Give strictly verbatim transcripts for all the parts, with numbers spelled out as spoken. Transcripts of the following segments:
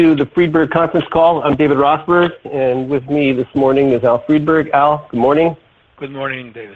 to the Friedberg conference call. I'm David Rothberg, and with me this morning is Al Friedberg. Al, good morning. Good morning, David.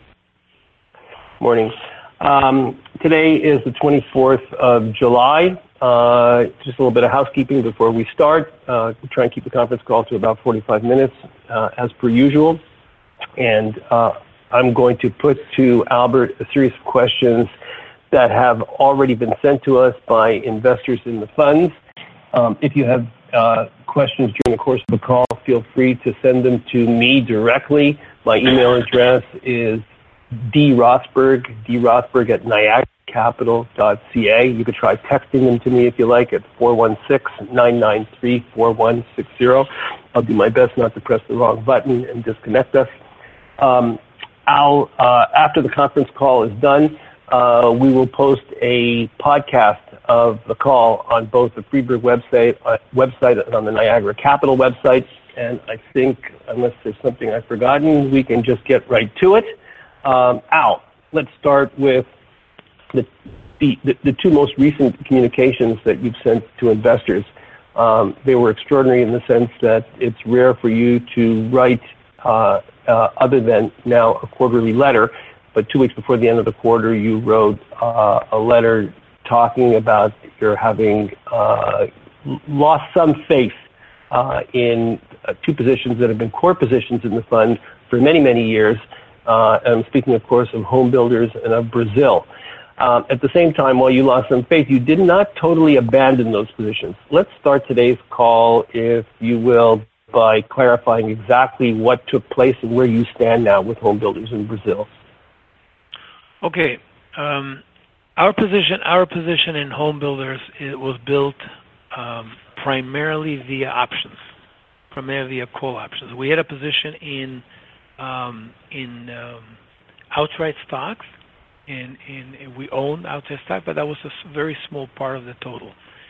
Morning. Um, today is the twenty-fourth of July. Uh, just a little bit of housekeeping before we start. Uh, we'll try and keep the conference call to about forty-five minutes, uh, as per usual. And uh, I'm going to put to Albert a series of questions that have already been sent to us by investors in the funds. Um, if you have uh, questions during the course of the call, feel free to send them to me directly. My email address is drothberg, drothberg at niagara capital dot c a. You could try texting them to me if you like at four one six, nine nine three, four one six zero. I'll do my best not to press the wrong button and disconnect us. Um, I'll, uh, after the conference call is done, uh, we will post a podcast of the call on both the Friedberg website, uh, website and on the Niagara Capital website. And I think, unless there's something I've forgotten, we can just get right to it. Um, Al, let's start with the, the, the two most recent communications that you've sent to investors. Um, they were extraordinary in the sense that it's rare for you to write uh, uh, other than now a quarterly letter, but two weeks before the end of the quarter, you wrote uh, a letter talking about your having uh, lost some faith uh, in uh, two positions that have been core positions in the fund for many, many years. Uh, and I'm speaking, of course, of home builders and of Brazil. Um, at the same time, while you lost some faith, you did not totally abandon those positions. Let's start today's call, if you will, by clarifying exactly what took place and where you stand now with home builders in Brazil. Okay. Um, our position, our position in home builders, it was built um, primarily via options, primarily via call options. We had a position in um, in um, outright stocks, and, and we owned outright stock, but that was a very small part of the total.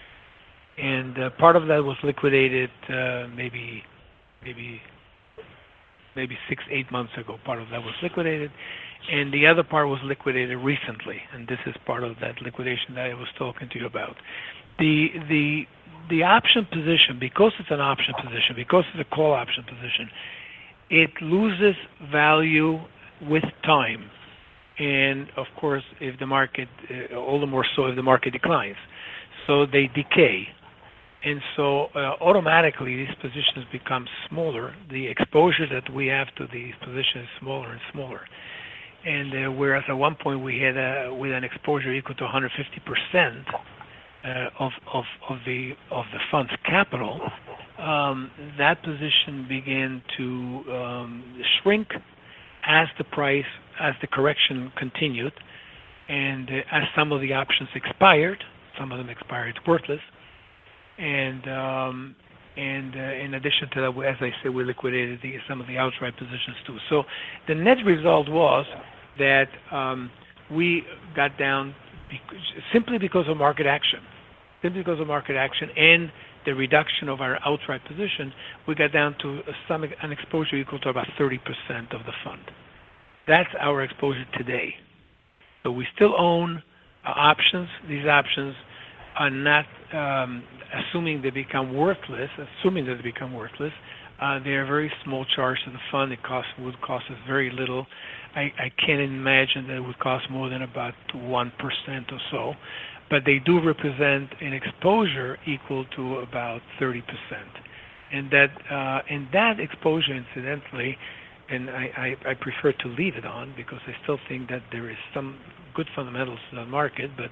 And uh, part of that was liquidated uh, maybe maybe maybe six, eight months ago. Part of that was liquidated. And the other part was liquidated recently, and this is part of that liquidation that I was talking to you about. The the the option position, because it's an option position, because it's a call option position, it loses value with time, and of course, if the market, uh, all the more so if the market declines, so they decay, and so uh, automatically these positions become smaller. The exposure that we have to these positions is smaller and smaller. And uh, whereas at one point we had a, with an exposure equal to one hundred fifty percent uh, of, of, of the of the fund's capital, um, that position began to um, shrink as the price, as the correction continued, and uh, as some of the options expired. Some of them expired worthless, and um, and uh, in addition to that, as I said, we liquidated the, some of the outright positions too. So the net result was that um, we got down because, simply because of market action, simply because of market action and the reduction of our outright position, we got down to a, some, an exposure equal to about thirty percent of the fund. That's our exposure today. So we still own uh, options. These options are not, um, assuming they become worthless, assuming that they become worthless, uh, they are a very small charge to the fund. It cost, would cost us very little. I, I can't imagine that it would cost more than about one percent or so, but they do represent an exposure equal to about thirty percent. And that, uh, and that exposure, incidentally, and I, I, I prefer to leave it on because I still think that there is some good fundamentals in the market, but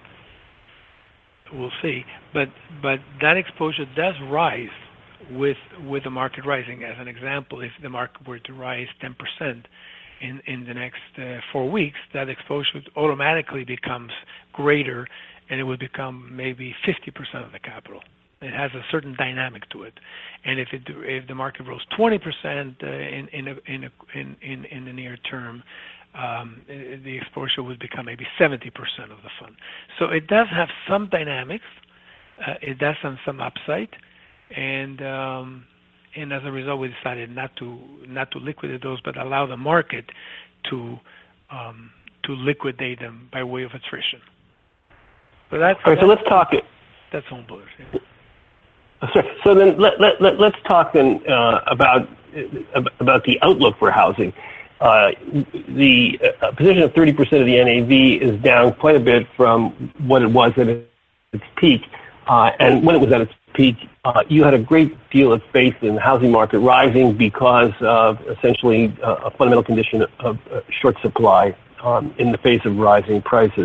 we'll see. But but that exposure does rise with with the market rising. As an example, if the market were to rise ten percent in, in the next uh, four weeks, that exposure automatically becomes greater, and it would become maybe fifty percent of the capital. It has a certain dynamic to it. And if it if the market rose twenty percent uh, in in, a, in, a, in in in the near term, um, the exposure would become maybe seventy percent of the fund. So it does have some dynamics. Uh, it does have some upside, and um, and as a result, we decided not to not to liquidate those, but allow the market to um, to liquidate them by way of attrition. So that's all right. So let's talk it. That's home builders. Yeah. So then let, let, let, let's talk then uh, about about the outlook for housing. Uh, the uh, position of thirty percent of the N A V is down quite a bit from what it was at its peak. Uh, and when it was at its peak, uh, you had a great deal of faith in the housing market rising because of essentially uh, a fundamental condition of uh, short supply um, in the face of rising prices.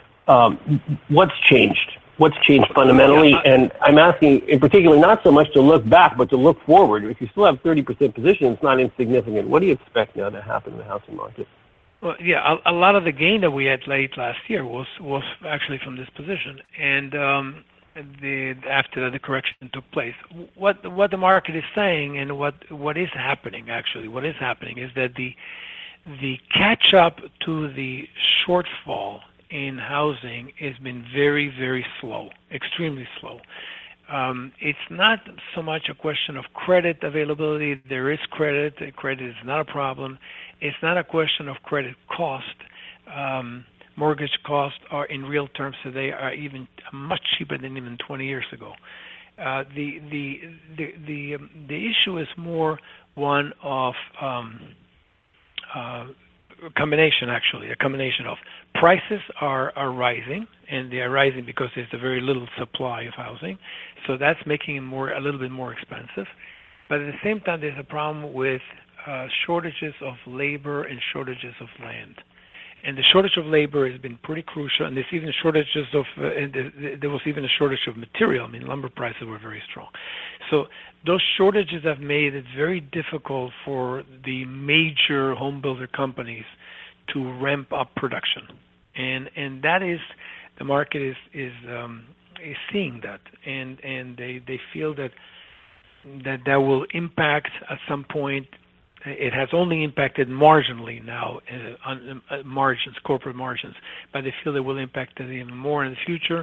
Um, what's changed? What's changed fundamentally? And I'm asking in particular not so much to look back, but to look forward. If you still have thirty percent position, it's not insignificant. What do you expect now to happen in the housing market? Well, yeah, a, a lot of the gain that we had late last year was was actually from this position, and um, the after the correction took place. What what the market is saying, and what what is happening actually, what is happening is that the the catch up to the shortfall in housing has been very, very slow, extremely slow. Um, it's not so much a question of credit availability. There is credit. Credit is not a problem. It's not a question of credit cost. Um, mortgage costs are, in real terms today, are even much cheaper than even twenty years ago. Uh, the the the the, um, the issue is more one of um, uh, a combination, actually, a combination of prices are, are rising, and they are rising because there's a very little supply of housing, so that's making it more a little bit more expensive. But at the same time, there's a problem with uh, shortages of labor and shortages of land. And the shortage of labor has been pretty crucial, and there's even shortages of, uh, and there was even a shortage of material. I mean, lumber prices were very strong. So those shortages have made it very difficult for the major home builder companies to ramp up production. And and that is, the market is is um, is seeing that, and and they, they feel that that that will impact at some point. It has only impacted marginally now uh, on uh, margins, corporate margins, but they feel it will impact it even more in the future.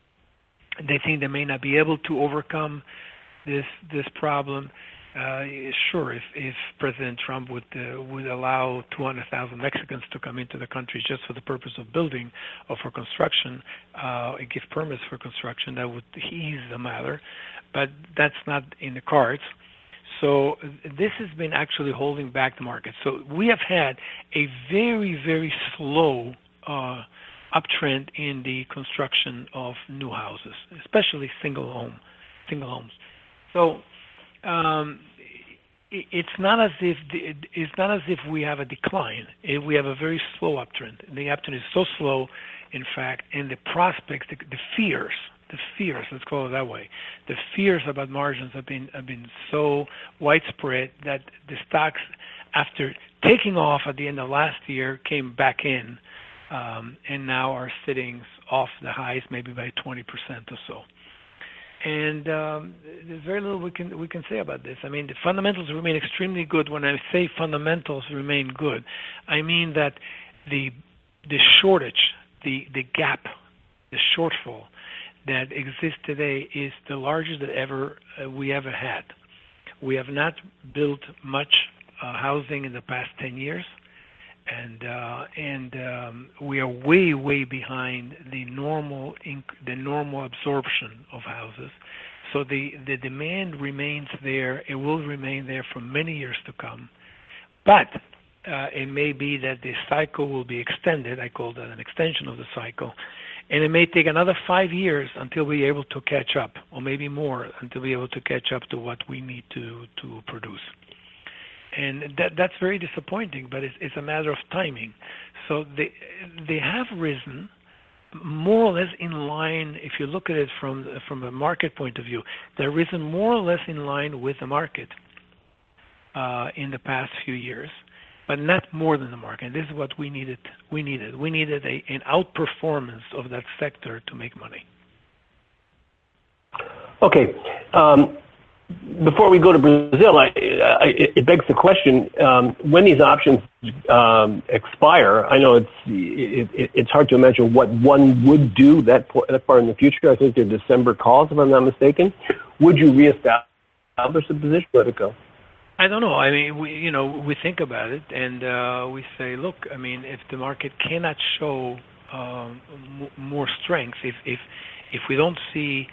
They think they may not be able to overcome this this problem. Uh, sure, if, if President Trump would uh, would allow two hundred thousand Mexicans to come into the country just for the purpose of building or for construction, uh, and give permits for construction, that would ease the matter. But that's not in the cards. So this has been actually holding back the market. So we have had a very, very slow uh, uptrend in the construction of new houses, especially single home, single homes. So um, it, it's not as if the, it's not as if we have a decline. It, we have a very slow uptrend. The uptrend is so slow, in fact, and the prospects, the, the fears. The fears, let's call it that way, the fears about margins have been have been so widespread that the stocks, after taking off at the end of last year, came back in, um, and now are sitting off the highs maybe by twenty percent or so. And um, there's very little we can we can say about this. I mean, the fundamentals remain extremely good. When I say fundamentals remain good, I mean that the the shortage, the the gap, the shortfall that exists today is the largest that ever uh, we ever had. We have not built much uh, housing in the past ten years, and uh, and um, we are way way behind the normal inc- the normal absorption of houses. So the the demand remains there. It will remain there for many years to come, but uh, it may be that the cycle will be extended. I call that an extension of the cycle. And it may take another five years until we're able to catch up, or maybe more, until we're able to catch up to what we need to, to produce. And that that's very disappointing, but it's, it's a matter of timing. So they they have risen more or less in line. If you look at it from from a market point of view, they've risen more or less in line with the market uh, in the past few years, but not more than the market. And this is what we needed. We needed. We needed a, an outperformance of that sector to make money. Okay. Um, before we go to Brazil, I, I, it begs the question: um, when these options um, expire, I know it's it, it's hard to imagine what one would do that that far in the future. I think they're December calls, if I'm not mistaken. Would you reestablish the position? Let it go. I don't know. I mean, we, you know, we think about it and uh, we say, look, I mean, if the market cannot show um, m- more strength, if if if we don't see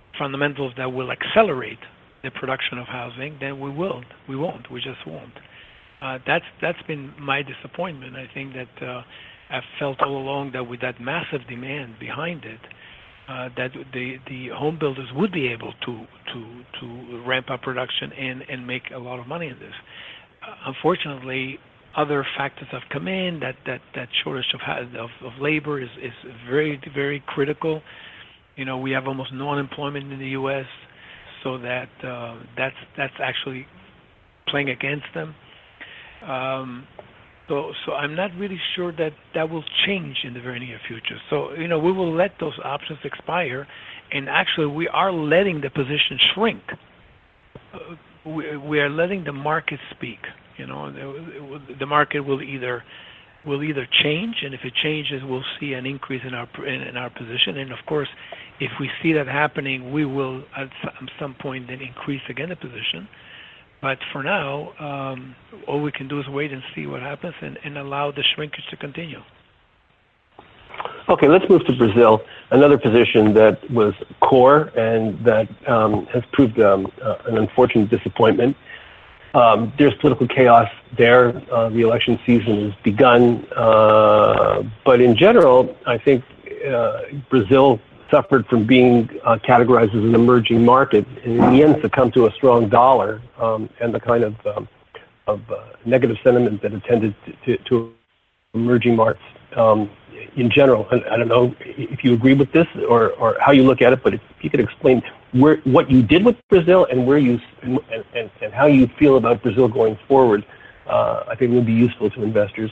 fundamentals that will accelerate the production of housing, then we will. We won't. We just won't. Uh, that's that's been my disappointment. I think that uh, I've felt all along that with that massive demand behind it, uh, that the the home builders would be able to to to ramp up production and and make a lot of money in this. Uh, unfortunately, other factors have come in. That that that shortage of of, of labor is is very very critical. You know, we have almost no unemployment in the U S, so that uh, that's that's actually playing against them. Um, so, so I'm not really sure that that will change in the very near future. So, you know, we will let those options expire, and actually, we are letting the position shrink. Uh, we, we are letting the market speak. You know, the, the market will either will either change, and if it changes, we'll see an increase in our in, in our position. And of course, if we see that happening, we will at some point then increase again the position. But for now, um, all we can do is wait and see what happens and, and allow the shrinkage to continue. Okay, let's move to Brazil, another position that was core and that um, has proved um, uh, an unfortunate disappointment. Um, there's political chaos there. Uh, the election season has begun. Uh, but in general, I think uh, Brazil suffered from being uh, categorized as an emerging market, and in the end succumbed to a strong dollar um, and the kind of, um, of uh, negative sentiment that attended to, to, to emerging markets um, in general. And I don't know if you agree with this or, or how you look at it, but if you could explain where what you did with Brazil and where you and, and, and how you feel about Brazil going forward, uh, I think it would be useful to investors.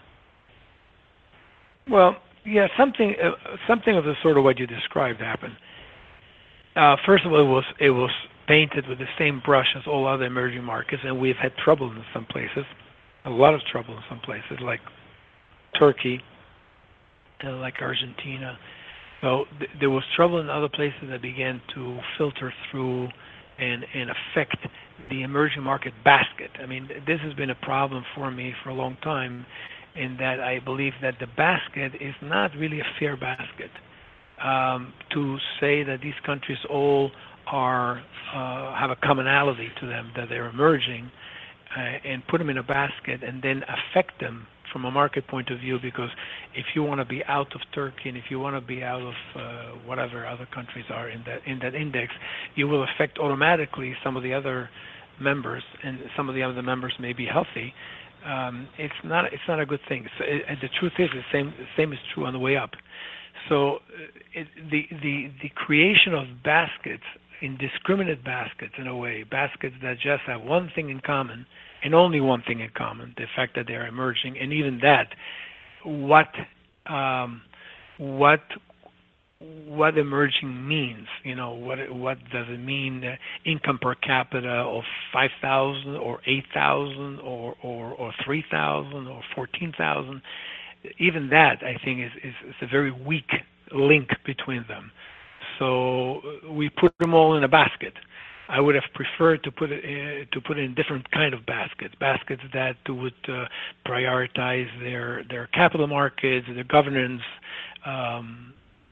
Well, yeah, something uh, something of the sort of what you described happened. Uh, first of all, it was it was painted with the same brush as all other emerging markets, and we've had trouble in some places, a lot of trouble in some places, like Turkey, uh, like Argentina. So th- there was trouble in other places that began to filter through and and affect the emerging market basket. I mean, this has been a problem for me for a long time, in that I believe that the basket is not really a fair basket. Um, to say that these countries all are uh, have a commonality to them, that they're emerging, uh, and put them in a basket and then affect them from a market point of view, because if you want to be out of Turkey and if you want to be out of uh, whatever other countries are in that in that index, you will affect automatically some of the other members, and some of the other members may be healthy. Um, it's not it's not a good thing. So it, and the truth is, the same the same is true on the way up. So it, the the the creation of baskets, indiscriminate baskets in a way, baskets that just have one thing in common and only one thing in common: the fact that they are emerging, and even that, what um, what what emerging means. You know, what what does it mean? Uh, income per capita of five thousand or eight thousand or or or three thousand or fourteen thousand. Even that, I think, is, is is a very weak link between them. So we put them all in a basket. I would have preferred to put it uh, to put it in different kind of baskets, baskets that would uh, prioritize their their capital markets, their governance. Um,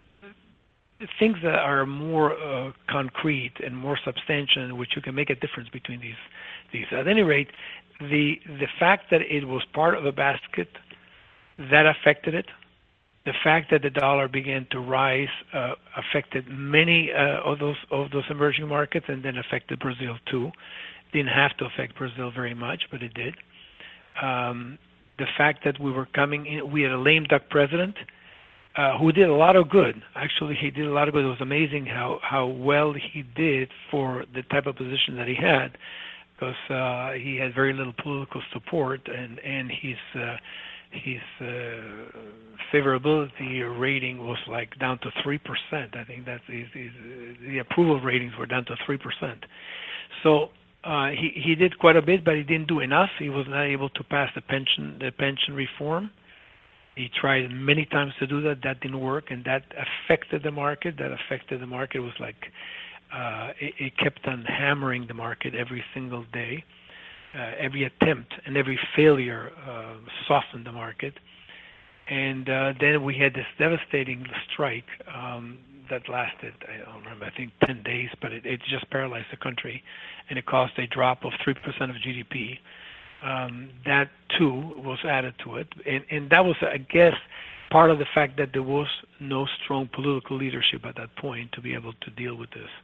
things that are more uh, concrete and more substantial, in which you can make a difference between these these. At any rate, the the fact that it was part of a basket that affected it. The fact that the dollar began to rise uh, affected many uh, of those of those emerging markets, and then affected Brazil too. Didn't have to affect Brazil very much, but it did. Um, the fact that we were coming in, we had a lame duck president. Uh, who did a lot of good. Actually, he did a lot of good. It was amazing how, how well he did for the type of position that he had, because uh, he had very little political support, and and his uh, his uh, favorability rating was like down to three percent. I think that's his, his, the approval ratings were down to three percent. So uh, he he did quite a bit, but he didn't do enough. He was not able to pass the pension the pension reform. He tried many times to do that. That didn't work, and that affected the market. That affected the market. It was like uh, it, it kept on hammering the market every single day. Uh, every attempt and every failure uh, softened the market. And uh, then we had this devastating strike um, that lasted, I don't remember, I think ten days, but it, it just paralyzed the country, and it caused a drop of three percent of G D P. Um, that, too, was added to it. And, and that was, I guess, part of the fact that there was no strong political leadership at that point to be able to deal with this.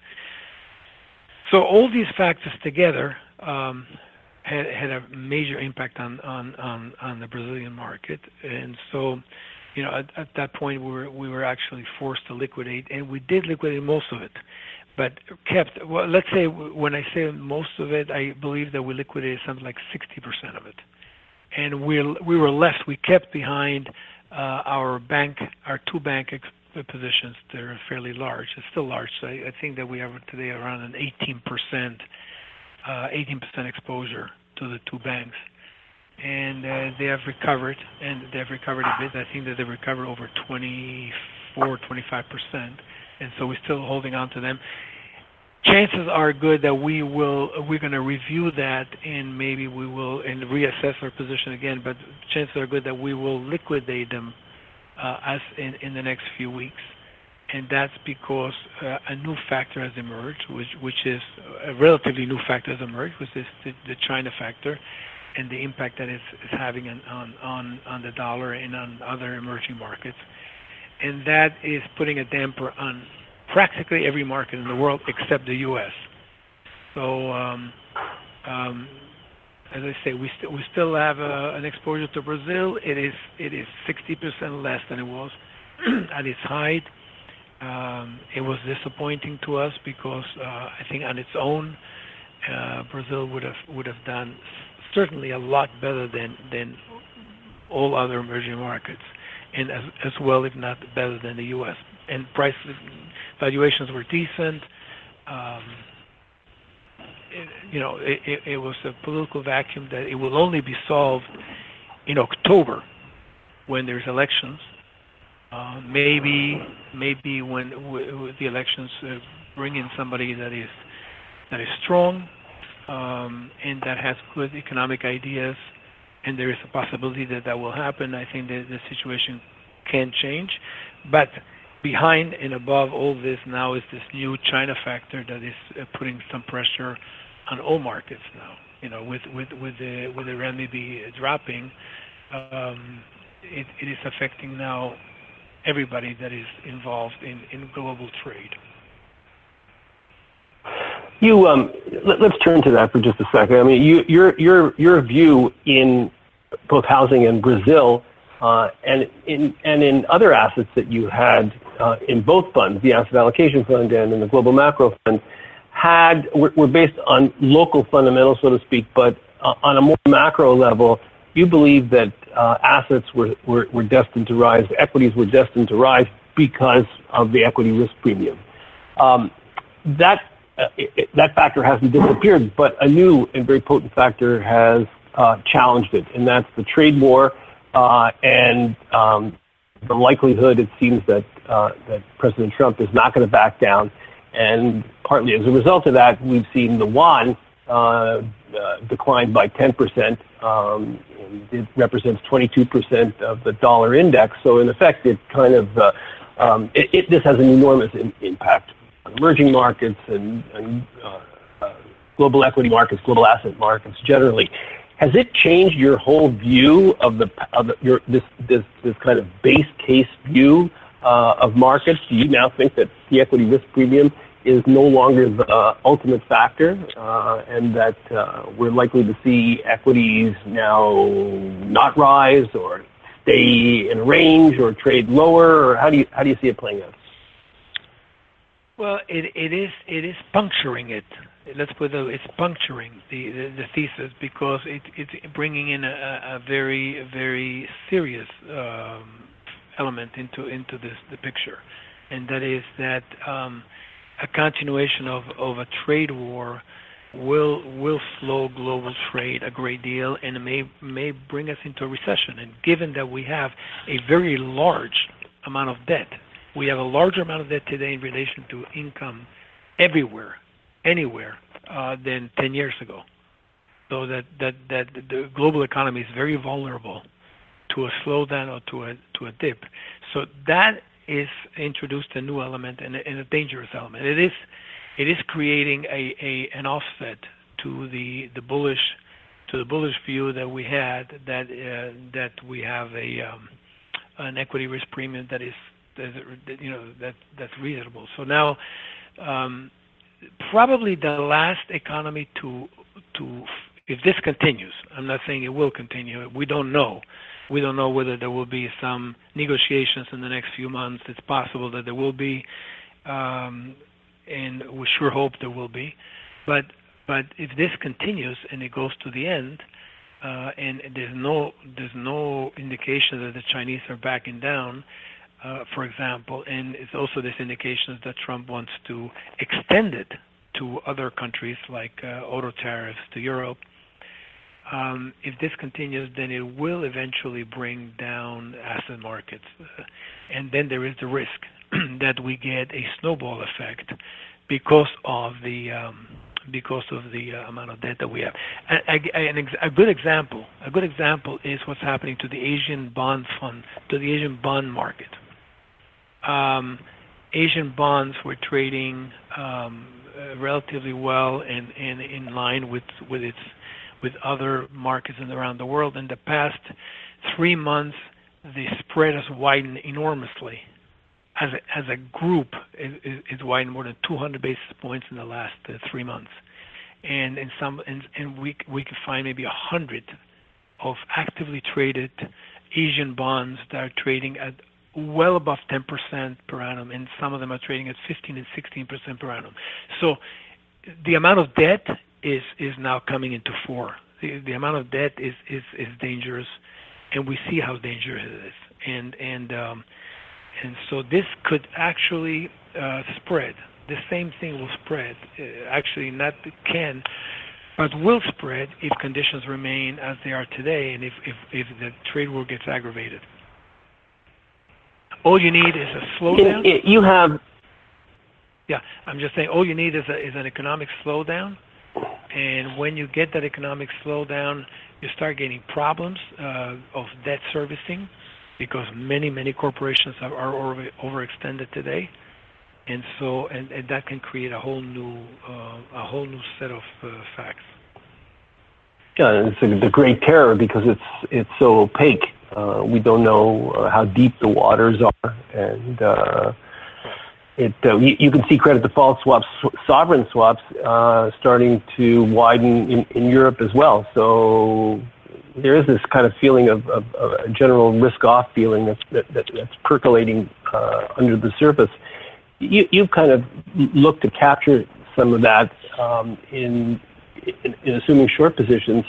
So all these factors together um, had, had a major impact on, on, on, on the Brazilian market. And so, you know, at, at that point, we were, we were actually forced to liquidate, and we did liquidate most of it. But kept, well, let's say when I say most of it, I believe that we liquidated something like sixty percent of it. And we we were left, we kept behind uh, our bank, our two bank ex- positions. They're fairly large. It's still large. So I, I think that we have today around an eighteen percent, uh, eighteen percent exposure to the two banks. And uh, they have recovered, and they've recovered a bit. I think that they've recovered over twenty-four, twenty-five percent. And so we're still holding on to them. Chances are good that we will, we're going to review that, and maybe we will and reassess our position again, but chances are good that we will liquidate them uh, as in, in the next few weeks. And that's because uh, a new factor has emerged, which, which is a relatively new factor has emerged, which is the, the China factor and the impact that it's, it's having on, on, on, on the dollar and on other emerging markets. And that is putting a damper on practically every market in the world except the U S. So, um, um, as I say, we, st- we still have uh, an exposure to Brazil. It is it is sixty percent less than it was at its height. Um, it was disappointing to us because uh, I think on its own, uh, Brazil would have would have done certainly a lot better than than all other emerging markets, and as, as well, if not better than the U S. And price valuations were decent. Um, it, you know, it, it, it was a political vacuum that it will only be solved in October when there's elections. Uh, maybe, maybe when w- w- the elections uh, bring in somebody that is that is strong um, and that has good economic ideas, and there is a possibility that that will happen. I think that the situation can change, but behind and above all this now is this new China factor that is uh, putting some pressure on all markets now. You know, with with with the with the renminbi dropping, um, it, it is affecting now everybody that is involved in, in global trade. You um, let, let's turn to that for just a second. I mean, you, your your your view in both housing and Brazil, uh, and in and in other assets that you had uh, in both funds, the Asset Allocation Fund and in the Global Macro Fund, had were, were based on local fundamentals, so to speak. But uh, on a more macro level, you believe that uh, assets were, were were destined to rise, equities were destined to rise because of the equity risk premium. Um, that uh, it, that factor hasn't disappeared, but a new and very potent factor has uh, challenged it, and that's the trade war uh, and um, the likelihood, it seems, that uh, that President Trump is not going to back down. And partly as a result of that, we've seen the yuan uh, uh, decline by ten percent. Um, it represents twenty-two percent of the dollar index. So in effect, it kind of uh, um, it, it, this has an enormous in, impact on emerging markets and, and uh, uh, global equity markets, global asset markets generally. Has it changed your whole view of the of the, your this this this kind of base case view uh, of markets? Do you now think that the equity risk premium is no longer the uh, ultimate factor, uh, and that uh, we're likely to see equities now not rise or stay in range or trade lower? Or how do you how do you see it playing out? Well, it it is it is puncturing it. Let's put it, it's puncturing the, the, the thesis because it, it's bringing in a, a very very serious um, element into into this the picture, and that is that um, a continuation of, of a trade war will will slow global trade a great deal, and it may may bring us into a recession. And given that we have a very large amount of debt, we have a larger amount of debt today in relation to income everywhere, anywhere, uh, than ten years ago. So that, that, that the global economy is very vulnerable to a slowdown or to a to a dip. So that is introduced a new element and a, and a dangerous element. It is it is creating a, a an offset to the the bullish to the bullish view that we had that uh, that we have a um, an equity risk premium that is that, you know that that's reasonable. So now um, probably the last economy to to if this continues, I'm not saying it will continue. We don't know. We don't know whether there will be some negotiations in the next few months. It's possible that there will be, um, and we sure hope there will be. But but if this continues and it goes to the end, uh, and there's no there's no indication that the Chinese are backing down, uh, for example, and it's also this indication that Trump wants to extend it to other countries like uh, auto tariffs to Europe. Um, if this continues, then it will eventually bring down asset markets. Uh, and then there is the risk that we get a snowball effect because of the um, because of the uh, amount of debt that we have. A, a, an ex- a good example, a good example is what's happening to the Asian bond fund, to the Asian bond market. Um, Asian bonds were trading um, uh, relatively well and, and in line with with its with other markets around the world. In the past three months, the spread has widened enormously. As a, as a group, it, it, it's widened more than two hundred basis points in the last uh, three months. And in some, and, and we we can find maybe a hundred of actively traded Asian bonds that are trading at well above ten percent per annum, and some of them are trading at fifteen and sixteen percent per annum. So the amount of debt is is now coming into fore. The, the amount of debt is, is, is dangerous, and we see how dangerous it is. And and um, and so this could actually uh, spread. The same thing will spread. Uh, actually, not can, but will spread if conditions remain as they are today, and if if, if the trade war gets aggravated. All you need is a slowdown. You have. Yeah, I'm just saying. All you need is a, is an economic slowdown. And when you get that economic slowdown, you start getting problems uh, of debt servicing because many, many corporations are, are over, overextended today, and so and, and that can create a whole new uh, a whole new set of uh, facts. Yeah, it's a, the great terror because it's it's so opaque. Uh, we don't know uh, how deep the waters are, and. Uh, It, uh, you, you can see credit default swaps, sovereign swaps, uh, starting to widen in, in Europe as well. So there is this kind of feeling of, of, of a general risk-off feeling that's, that, that, that's percolating uh, under the surface. You, you've kind of looked to capture some of that um, in, in, in assuming short positions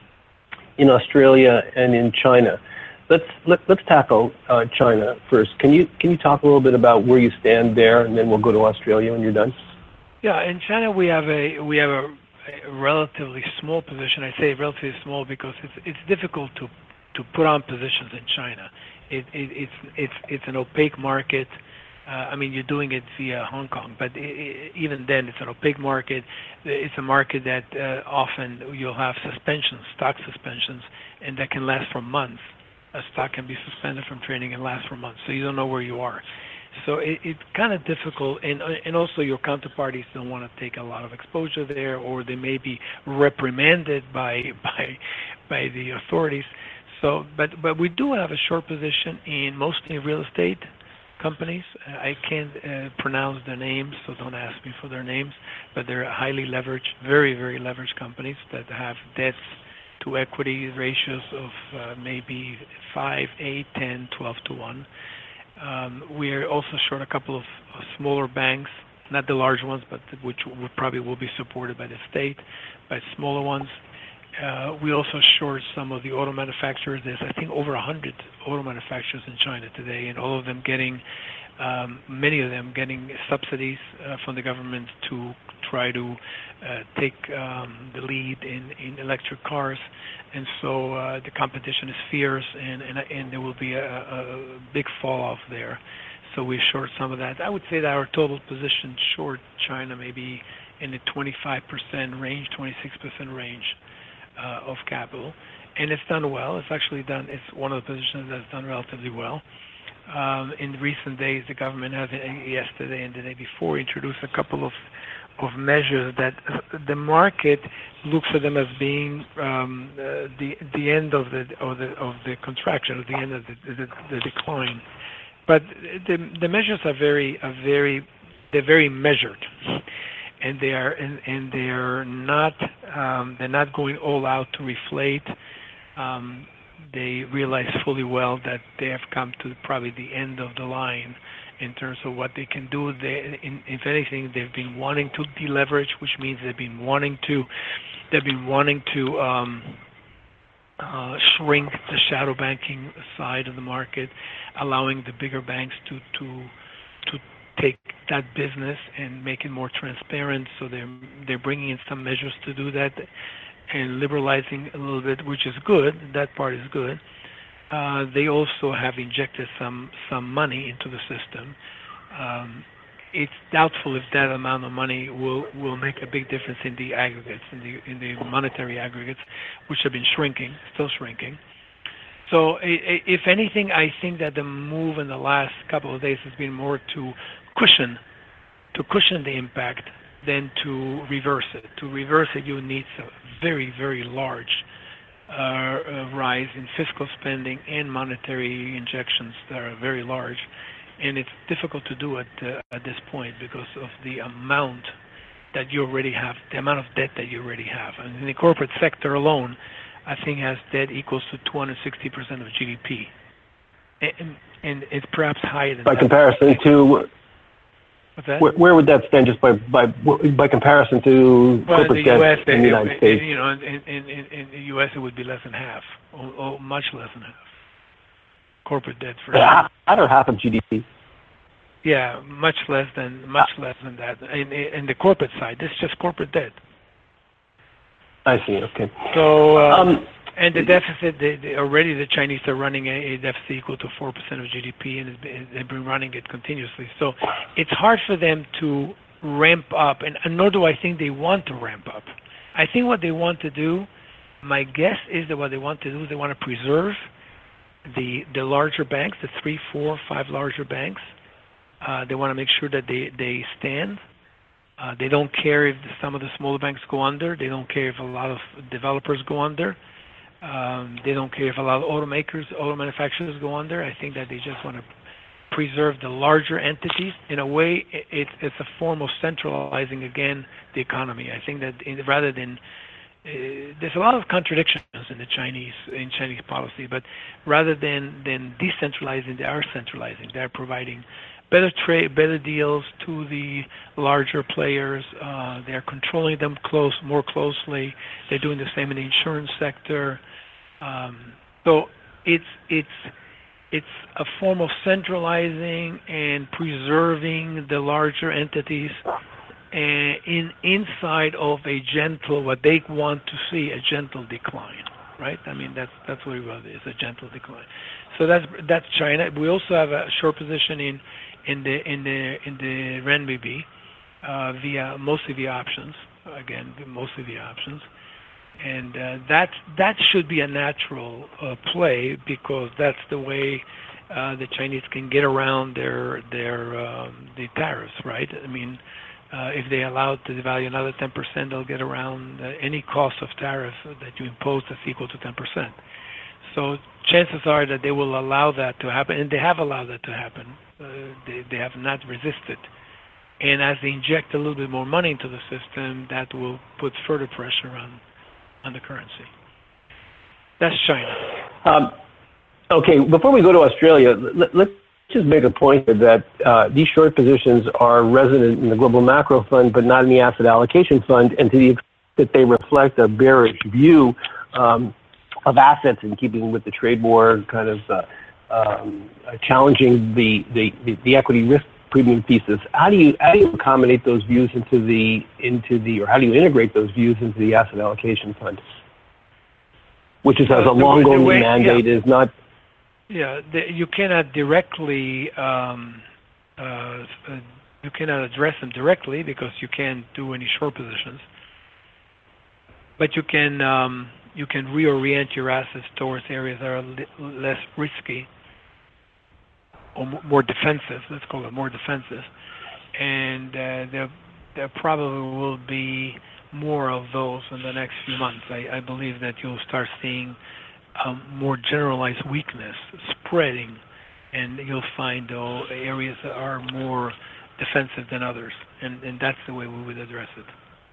in Australia and in China. Let's let, let's tackle uh, China first. Can you can you talk a little bit about where you stand there, and then we'll go to Australia when you're done. Yeah, in China we have a we have a, a relatively small position. I say relatively small because it's it's difficult to to put on positions in China. It, it it's it's it's an opaque market. Uh, I mean, you're doing it via Hong Kong, but it, it, even then, it's an opaque market. It's a market that uh, often you'll have suspensions, stock suspensions, and that can last for months. A stock can be suspended from trading and last for months, so you don't know where you are. So it, it's kind of difficult, and and also your counterparties don't want to take a lot of exposure there, or they may be reprimanded by by by the authorities. So, but but we do have a short position in mostly real estate companies. I can't uh, pronounce their names, so don't ask me for their names. But they're highly leveraged, very very leveraged companies that have debts to equity ratios of uh, maybe five, eight, ten, twelve to one. Um, we're also short a couple of uh, smaller banks, not the large ones, but which will probably will be supported by the state, by smaller ones. Uh, we also short some of the auto manufacturers. There's, I think, over one hundred auto manufacturers in China today, and all of them getting, um, many of them getting subsidies uh, from the government to try to uh, take um, the lead in, in electric cars. And so uh, the competition is fierce, and, and, and there will be a, a big fall off there. So we short some of that. I would say that our total position short China maybe in the twenty-five percent range, twenty-six percent range uh, of capital. And it's done well. It's actually done, it's one of the positions that's done relatively well. Um, in recent days, the government has, yesterday and the day before, introduced a couple of of measures that the market looks at them as being um, uh, the the end of the of the of the contraction, or the end of the, the, the decline. But the the measures are very are very they're very measured, and they are and, and they are not um, they're not going all out to reflate. Um, they realize fully well that they have come to probably the end of the line in terms of what they can do. They, in, if anything, they've been wanting to deleverage, which means they've been wanting to they've been wanting to um, uh, shrink the shadow banking side of the market, allowing the bigger banks to to to take that business and make it more transparent. So they're they're bringing in some measures to do that and liberalizing a little bit, which is good. That part is good. Uh, they also have injected some some money into the system. Um, it's doubtful if that amount of money will, will make a big difference in the aggregates, in the in the monetary aggregates, which have been shrinking, still shrinking. So, if anything, I think that the move in the last couple of days has been more to cushion, to cushion the impact than to reverse it. To reverse it, you need a very, very large uh, uh, rise in fiscal spending and monetary injections that are very large, and it's difficult to do at uh, at this point because of the amount that you already have, the amount of debt that you already have. And in the corporate sector alone, I think has debt equals to two hundred sixty percent of G D P, and, and it's perhaps higher than by that. comparison to. Where, where would that stand, just by by by comparison to well, corporate the debt U S, in the United it, States? You know, in, in, in, in the U S it would be less than half, or, or much less than half. Corporate debt for yeah, I don't half of G D P. Yeah, much less than much less than that. In, in the corporate side, this is just corporate debt. I see. Okay. So. Uh, um, And the deficit, they, they already the Chinese are running a, a deficit equal to four percent of G D P, and they've been running it continuously. So it's hard for them to ramp up, and, and nor do I think they want to ramp up. I think what they want to do, my guess is that what they want to do is they want to preserve the the larger banks, the three, four, five larger banks. Uh, they want to make sure that they, they stand. Uh, they don't care if some of the smaller banks go under. They don't care if a lot of developers go under. Um, they don't care if a lot of automakers, auto manufacturers go under. I think that they just want to preserve the larger entities. In a way, it's it's a form of centralizing again the economy. I think that in, rather than uh, there's a lot of contradictions in the Chinese in Chinese policy, but rather than than decentralizing, they are centralizing. They're providing better trade, better deals to the larger players. Uh, they're controlling them close, more closely. They're doing the same in the insurance sector. Um, so it's it's it's a form of centralizing and preserving the larger entities, and in inside of a gentle, what they want to see, a gentle decline, right? I mean that's that's what it is, a gentle decline. So that's that's China. We also have a short position in in the in the in the renminbi uh, via mostly via options. Again, mostly via options. And uh, that that should be a natural uh, play because that's the way uh, the Chinese can get around their their um, the tariffs, right? I mean, uh, if they allow it to devalue another ten percent, they'll get around uh, any cost of tariff that you impose that's equal to ten percent. So chances are that they will allow that to happen, and they have allowed that to happen. Uh, they they have not resisted. And as they inject a little bit more money into the system, that will put further pressure on. on the currency. That's China. Um, okay, before we go to Australia, let, let's just make a point that uh, these short positions are resident in the Global Macro Fund, but not in the Asset Allocation Fund, and to the extent that they reflect a bearish view um, of assets in keeping with the trade war, kind of uh, um, challenging the, the, the, the equity risk premium thesis. How do you how do you accommodate those views into the into the or how do you integrate those views into the asset allocation fund, which is has a long going mandate yeah. is not. Yeah, the, you cannot directly um, uh, you cannot address them directly because you can't do any short positions. But you can um, you can reorient your assets towards areas that are li- less risky. or more defensive. Let's call it more defensive, and uh, there there probably will be more of those in the next few months. I, I believe that you'll start seeing um, more generalized weakness spreading, and you'll find though areas that are more defensive than others, and, and that's the way we would address it.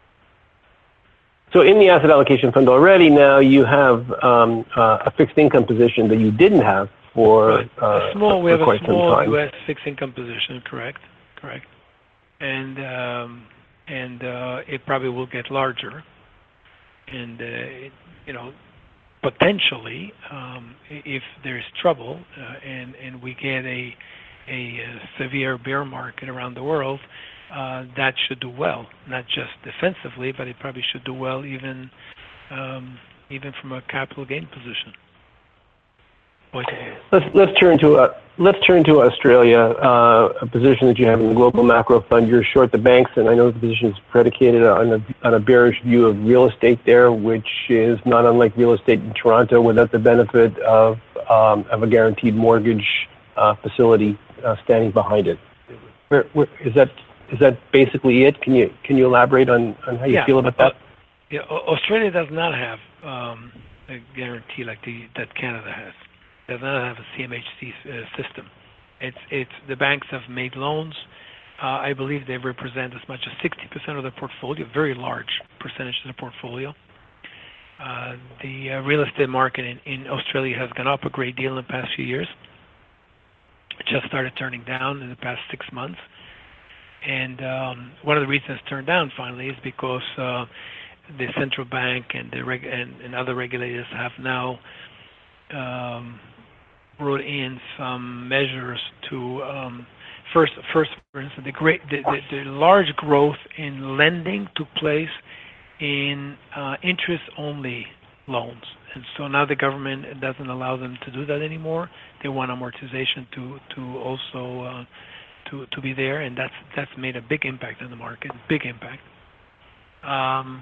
So in the asset allocation fund already now you have um, uh, a fixed income position that you didn't have for, right. uh, a small, for we have quite a small some time. U S fixed income position, correct, correct, and um, and uh, it probably will get larger, and uh, it, you know, potentially um, if there's trouble uh, and and we get a a severe bear market around the world, uh, that should do well, not just defensively, but it probably should do well even um, even from a capital gain position. Let's let's turn to uh, let's turn to Australia, uh, a position that you have in the Global Macro Fund. You're short the banks, and I know the position is predicated on a on a bearish view of real estate there, which is not unlike real estate in Toronto, without the benefit of um, of a guaranteed mortgage uh, facility uh, standing behind it. Where, where, is that is that basically it? Can you can you elaborate on, on how you yeah. feel about that? Uh, yeah, Australia does not have um, a guarantee like the that Canada has. Does not have a C M H C uh, system. It's it's the banks have made loans. Uh, I believe they represent as much as sixty percent of the portfolio, very large percentage of the portfolio. Uh, the uh, real estate market in, in Australia has gone up a great deal in the past few years. It just started turning down in the past six months. And um, one of the reasons it's turned down finally is because uh, the central bank and the reg- and, and other regulators have now um, brought in some measures to um, first, first, for instance, the great, the, the, the large growth in lending took place in uh, interest-only loans, and so now the government doesn't allow them to do that anymore. They want amortization to to also uh, to to be there, and that's that's made a big impact on the market, big impact. Um,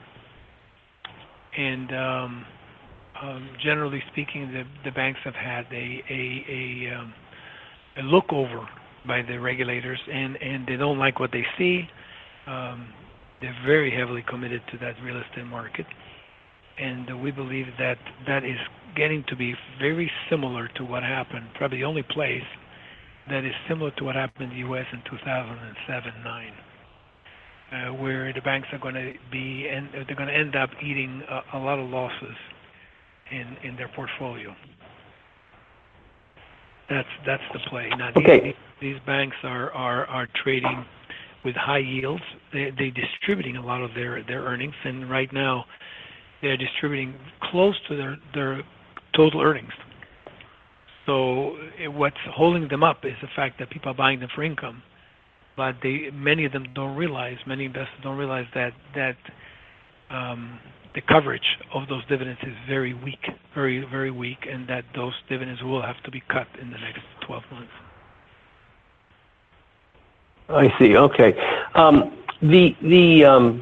and um, Um, generally speaking, the, the banks have had a a a, um, a look over by the regulators, and, and they don't like what they see. Um, they're very heavily committed to that real estate market, and uh, we believe that that is getting to be very similar to what happened. Probably the only place that is similar to what happened in the U S in two thousand seven nine. Uh, where the banks are going to be, and they're going to end up eating a, a lot of losses in in their portfolio. That's that's the play. Now these, Okay. these, these banks are, are, are trading with high yields. They they're distributing a lot of their, their earnings, and right now they're distributing close to their, their total earnings. So it, what's holding them up is the fact that people are buying them for income, but they many of them don't realize, many investors don't realize that that um, the coverage of those dividends is very weak, very, very weak, and that those dividends will have to be cut in the next twelve months. I see. Okay. Um, the the um,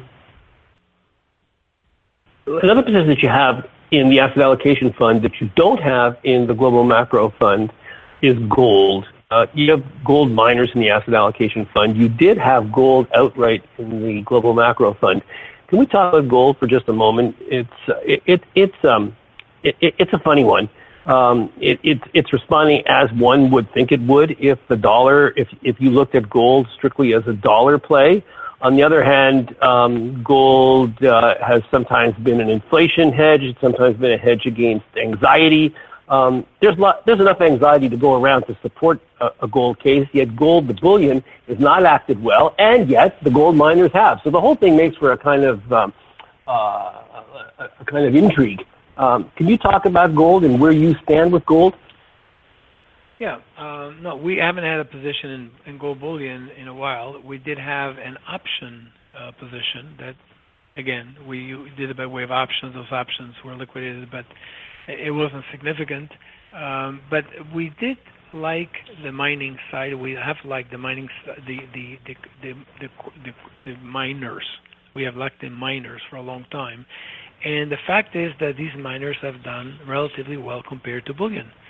another position that you have in the asset allocation fund that you don't have in the Global Macro Fund is gold. Uh, you have gold miners in the asset allocation fund. You did have gold outright in the Global Macro Fund. Can we talk about gold for just a moment? It's uh, it, it it's um it, it's a funny one. Um, it, it it's responding as one would think it would if the dollar if if you looked at gold strictly as a dollar play. On the other hand, um, gold uh, has sometimes been an inflation hedge. It's sometimes been a hedge against anxiety. Um, there's lot, there's enough anxiety to go around to support a, a gold case, yet gold, the bullion, is not acted well, and yet the gold miners have. So the whole thing makes for a kind of um, uh, a, a kind of intrigue. Um, can you talk about gold and where you stand with gold? Yeah, uh, no, we haven't had a position in, in gold bullion in a while. We did have an option uh, position that, again, we did it by way of options. Those options were liquidated, but it wasn't significant, um, but we did like the mining side. We have liked the mining, the the the the, the, the, the miners. We have liked the miners for a long time, and the fact is that these miners have done relatively well compared to bullion.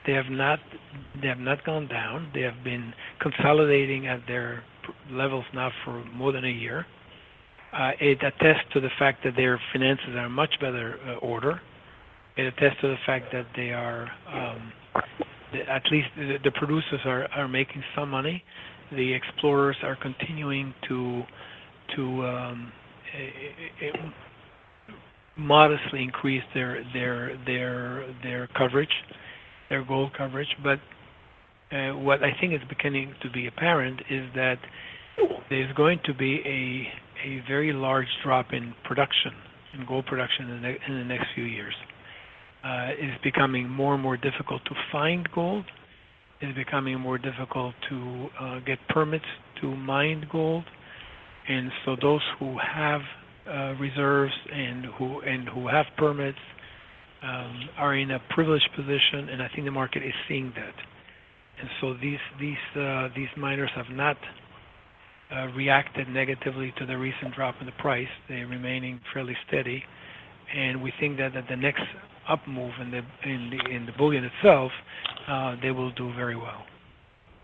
they have not they have not gone down. They have been consolidating at their levels now for more than a year. Uh, it attests to the fact that their finances are in much better uh, order. It attests to the fact that they are, um, the, at least the, the producers are, are making some money. The explorers are continuing to to um, a, a, modestly increase their their their their coverage, their gold coverage. But uh, what I think is beginning to be apparent is that there's going to be a a very large drop in production, in gold production in the, ne- in the next few years. Uh, it's becoming more and more difficult to find gold. It's becoming more difficult to uh, get permits to mine gold. And so those who have uh, reserves and who and who have permits um, are in a privileged position, and I think the market is seeing that. And so these these uh, these miners have not Uh, reacted negatively to the recent drop in the price. They're remaining fairly steady, and we think that at the next up move in the in the in the bullion itself, uh, they will do very well.